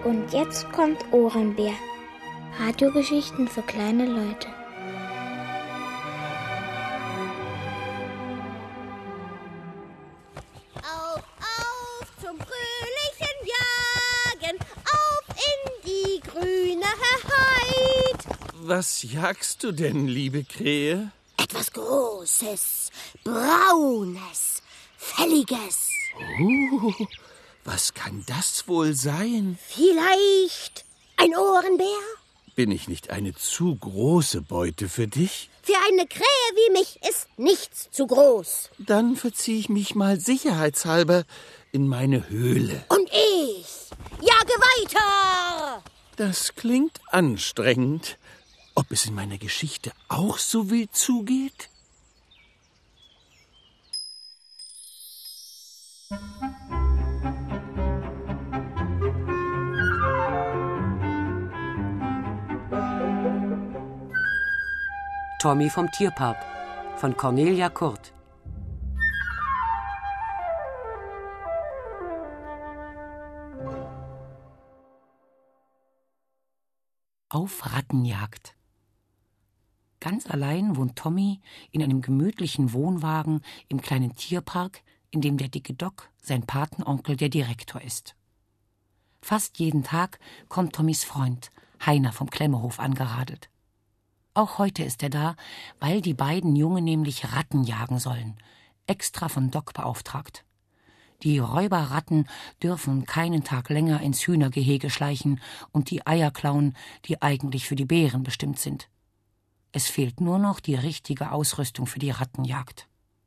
Und jetzt kommt Ohrenbär. Radiogeschichten für kleine Leute. Auf, auf zum fröhlichen Jagen, auf in die grüne Heid. Was jagst du denn, liebe Krähe? Etwas Großes, Braunes, Fälliges. Was kann das wohl sein? Vielleicht ein Ohrenbär? Bin ich nicht eine zu große Beute für dich? Für eine Krähe wie mich ist nichts zu groß. Dann verziehe ich mich mal sicherheitshalber in meine Höhle. Und ich jage weiter. Das klingt anstrengend. Ob es in meiner Geschichte auch so wild zugeht? Tommy vom Tierpark von Cornelia Kurt. Auf Rattenjagd. Ganz allein wohnt Tommy in einem gemütlichen Wohnwagen im kleinen Tierpark, in dem der dicke Doc, sein Patenonkel, der Direktor ist. Fast jeden Tag kommt Tommys Freund, Heiner vom Klemmehof, angeradelt. Auch heute ist er da, weil die beiden Jungen nämlich Ratten jagen sollen, extra von Doc beauftragt. Die Räuberratten dürfen keinen Tag länger ins Hühnergehege schleichen und die Eier klauen, die eigentlich für die Bären bestimmt sind. Es fehlt nur noch die richtige Ausrüstung für die Rattenjagd.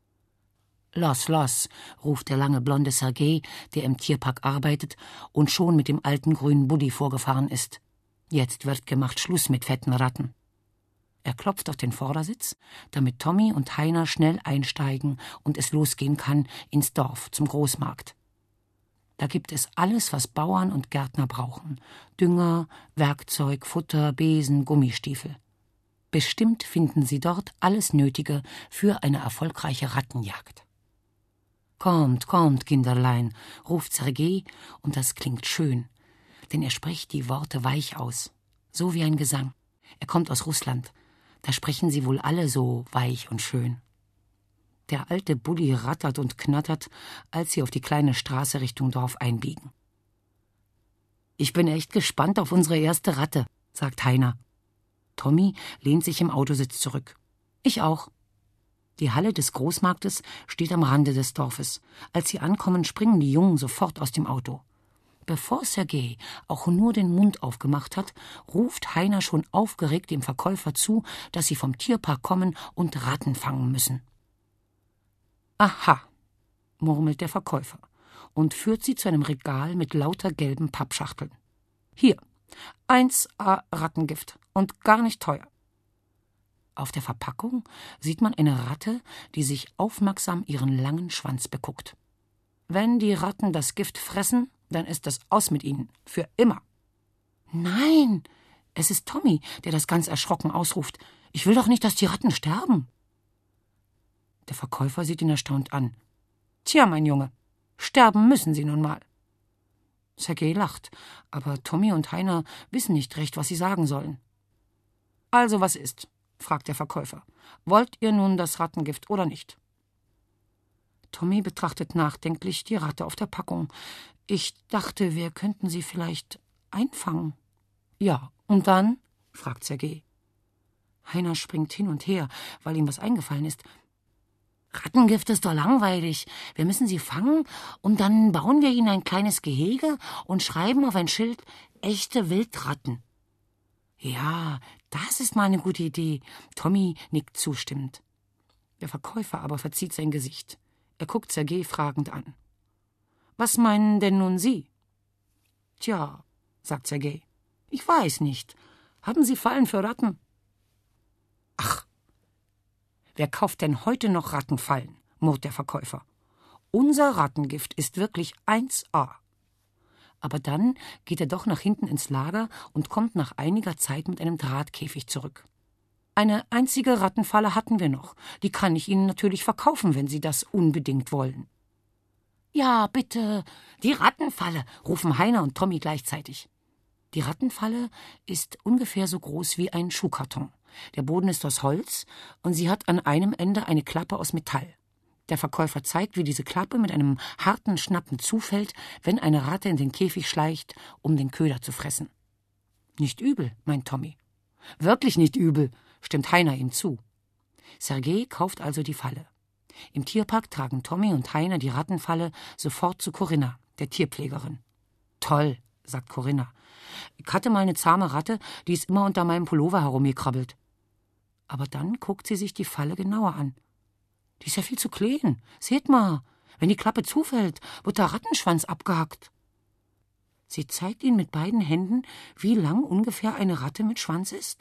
»Los, los«, ruft der lange blonde Sergej, der im Tierpark arbeitet und schon mit dem alten grünen Buddy vorgefahren ist. Jetzt wird gemacht Schluss mit fetten Ratten. Er klopft auf den Vordersitz, damit Tommy und Heiner schnell einsteigen und es losgehen kann ins Dorf zum Großmarkt. Da gibt es alles, was Bauern und Gärtner brauchen: Dünger, Werkzeug, Futter, Besen, Gummistiefel. Bestimmt finden Sie dort alles Nötige für eine erfolgreiche Rattenjagd. »Kommt, kommt, Kinderlein«, ruft Sergej, und das klingt schön, denn er spricht die Worte weich aus, so wie ein Gesang. Er kommt aus Russland. Da sprechen sie wohl alle so weich und schön. Der alte Bulli rattert und knattert, als sie auf die kleine Straße Richtung Dorf einbiegen. »Ich bin echt gespannt auf unsere erste Ratte«, sagt Heiner. Tommy lehnt sich im Autositz zurück. Ich auch. Die Halle des Großmarktes steht am Rande des Dorfes. Als sie ankommen, springen die Jungen sofort aus dem Auto. Bevor Sergej auch nur den Mund aufgemacht hat, ruft Heiner schon aufgeregt dem Verkäufer zu, dass sie vom Tierpark kommen und Ratten fangen müssen. »Aha«, murmelt der Verkäufer und führt sie zu einem Regal mit lauter gelben Pappschachteln. »Hier, 1A Rattengift und gar nicht teuer.« Auf der Verpackung sieht man eine Ratte, die sich aufmerksam ihren langen Schwanz beguckt. Wenn die Ratten das Gift fressen, dann ist das aus mit ihnen, für immer. »Nein, es ist Tommy, der das ganz erschrocken ausruft. Ich will doch nicht, dass die Ratten sterben.« Der Verkäufer sieht ihn erstaunt an. »Tja, mein Junge, sterben müssen sie nun mal.« Sergej lacht, aber Tommy und Heiner wissen nicht recht, was sie sagen sollen. »Also, was ist?«, fragt der Verkäufer. »Wollt ihr nun das Rattengift oder nicht?« Tommy betrachtet nachdenklich die Ratte auf der Packung. »Ich dachte, wir könnten sie vielleicht einfangen.« »Ja, und dann?«, fragt Sergej. Heiner springt hin und her, weil ihm was eingefallen ist. »Rattengift ist doch langweilig. Wir müssen sie fangen und dann bauen wir ihnen ein kleines Gehege und schreiben auf ein Schild »Echte Wildratten«.« »Ja, das ist mal eine gute Idee.« Tommy nickt zustimmend. Der Verkäufer aber verzieht sein Gesicht. Er guckt Sergej fragend an. »Was meinen denn nun Sie?« »Tja«, sagt Sergej, »ich weiß nicht. Haben Sie Fallen für Ratten?« »Ach, wer kauft denn heute noch Rattenfallen?«, murrt der Verkäufer. »Unser Rattengift ist wirklich 1A.« Aber dann geht er doch nach hinten ins Lager und kommt nach einiger Zeit mit einem Drahtkäfig zurück. »Eine einzige Rattenfalle hatten wir noch. Die kann ich Ihnen natürlich verkaufen, wenn Sie das unbedingt wollen.« »Ja, bitte, die Rattenfalle«, rufen Heiner und Tommy gleichzeitig. Die Rattenfalle ist ungefähr so groß wie ein Schuhkarton. Der Boden ist aus Holz und sie hat an einem Ende eine Klappe aus Metall. Der Verkäufer zeigt, wie diese Klappe mit einem harten Schnappen zufällt, wenn eine Ratte in den Käfig schleicht, um den Köder zu fressen. Nicht übel, meint Tommy. Wirklich nicht übel, stimmt Heiner ihm zu. Sergej kauft also die Falle. Im Tierpark tragen Tommy und Heiner die Rattenfalle sofort zu Corinna, der Tierpflegerin. Toll, sagt Corinna. Ich hatte mal eine zahme Ratte, die ist immer unter meinem Pullover herumgekrabbelt. Aber dann guckt sie sich die Falle genauer an. Die ist ja viel zu klein. Seht mal, wenn die Klappe zufällt, wird der Rattenschwanz abgehackt. Sie zeigt ihn mit beiden Händen, wie lang ungefähr eine Ratte mit Schwanz ist.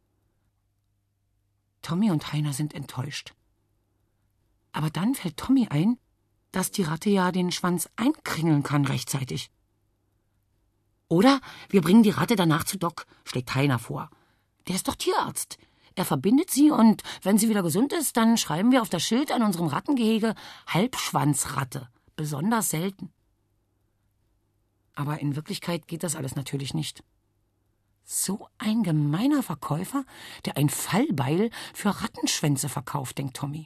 Tommy und Heiner sind enttäuscht. Aber dann fällt Tommy ein, dass die Ratte ja den Schwanz einkringeln kann rechtzeitig. Oder wir bringen die Ratte danach zu Doc, schlägt Heiner vor. Der ist doch Tierarzt. Er verbindet sie und wenn sie wieder gesund ist, dann schreiben wir auf das Schild an unserem Rattengehege Halbschwanzratte. Besonders selten. Aber in Wirklichkeit geht das alles natürlich nicht. So ein gemeiner Verkäufer, der ein Fallbeil für Rattenschwänze verkauft, denkt Tommy.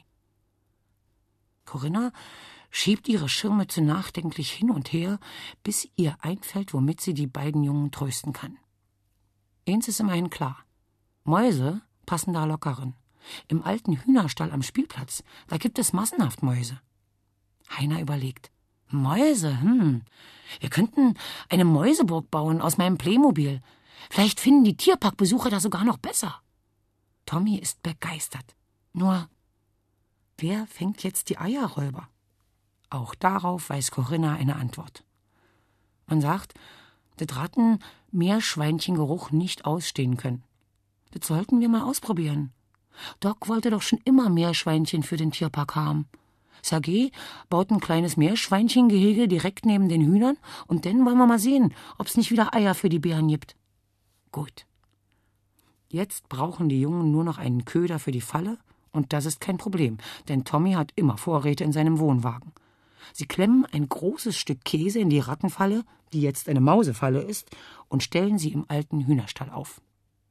Corinna schiebt ihre Schirmmütze nachdenklich hin und her, bis ihr einfällt, womit sie die beiden Jungen trösten kann. Eins ist immerhin klar. Mäuse passen da locker rein. Im alten Hühnerstall am Spielplatz, da gibt es massenhaft Mäuse. Heiner überlegt. Mäuse, Wir könnten eine Mäuseburg bauen aus meinem Playmobil. Vielleicht finden die Tierparkbesucher das sogar noch besser. Tommy ist begeistert. Nur, wer fängt jetzt die Eierräuber? Auch darauf weiß Corinna eine Antwort. Man sagt, dass Ratten Meerschweinchengeruch nicht ausstehen können. Das sollten wir mal ausprobieren. Doc wollte doch schon immer Meerschweinchen für den Tierpark haben. Sergej baut ein kleines Meerschweinchengehege direkt neben den Hühnern und dann wollen wir mal sehen, ob es nicht wieder Eier für die Bären gibt. Gut. Jetzt brauchen die Jungen nur noch einen Köder für die Falle und das ist kein Problem, denn Tommy hat immer Vorräte in seinem Wohnwagen. Sie klemmen ein großes Stück Käse in die Rattenfalle, die jetzt eine Mausefalle ist, und stellen sie im alten Hühnerstall auf.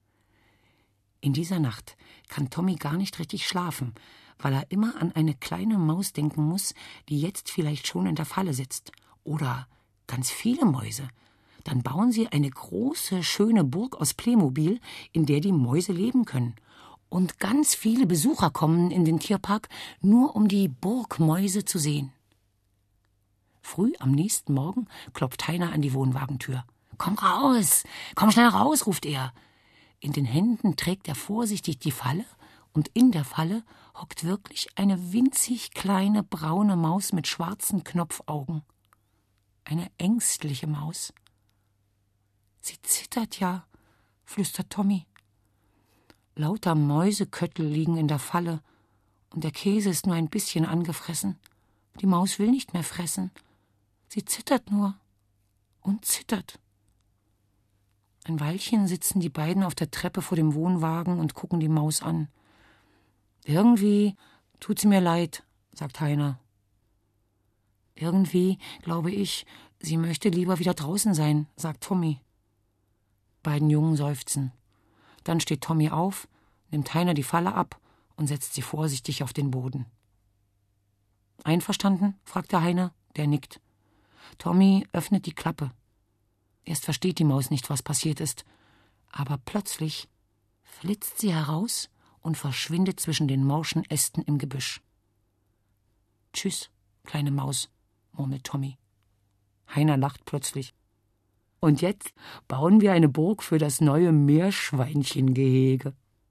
In dieser Nacht kann Tommy gar nicht richtig schlafen, weil er immer an eine kleine Maus denken muss, die jetzt vielleicht schon in der Falle sitzt. Oder ganz viele Mäuse. Dann bauen sie eine große, schöne Burg aus Playmobil, in der die Mäuse leben können. Und ganz viele Besucher kommen in den Tierpark, nur um die Burgmäuse zu sehen. Früh am nächsten Morgen klopft Heiner an die Wohnwagentür. »Komm raus! Komm schnell raus!« ruft er. In den Händen trägt er vorsichtig die Falle und in der Falle hockt wirklich eine winzig kleine braune Maus mit schwarzen Knopfaugen. Eine ängstliche Maus. »Sie zittert ja«, flüstert Tommy. Lauter Mäuseköttel liegen in der Falle und der Käse ist nur ein bisschen angefressen. Die Maus will nicht mehr fressen. Sie zittert nur und zittert. Ein Weilchen sitzen die beiden auf der Treppe vor dem Wohnwagen und gucken die Maus an. »Irgendwie tut sie mir leid«, sagt Heiner. »Irgendwie glaube ich, sie möchte lieber wieder draußen sein«, sagt Tommy. Beiden Jungen seufzen. Dann steht Tommy auf, nimmt Heiner die Falle ab und setzt sie vorsichtig auf den Boden. »Einverstanden?« fragt der Heiner, der nickt. Tommy öffnet die Klappe. Erst versteht die Maus nicht, was passiert ist, aber plötzlich flitzt sie heraus und verschwindet zwischen den morschen Ästen im Gebüsch. »Tschüss, kleine Maus«, murmelt Tommy. Heiner lacht plötzlich. »Und jetzt bauen wir eine Burg für das neue Meerschweinchengehege.«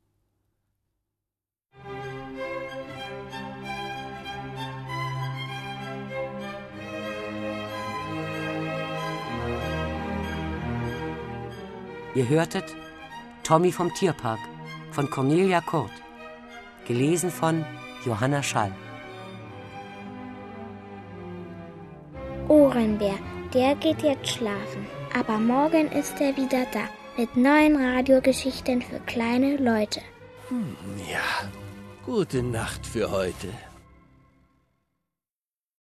Ihr hörtet Tommy vom Tierpark von Cornelia Kurt, gelesen von Johanna Schall. Ohrenbär, der geht jetzt schlafen. Aber morgen ist er wieder da mit neuen Radiogeschichten für kleine Leute. Ja, gute Nacht für heute.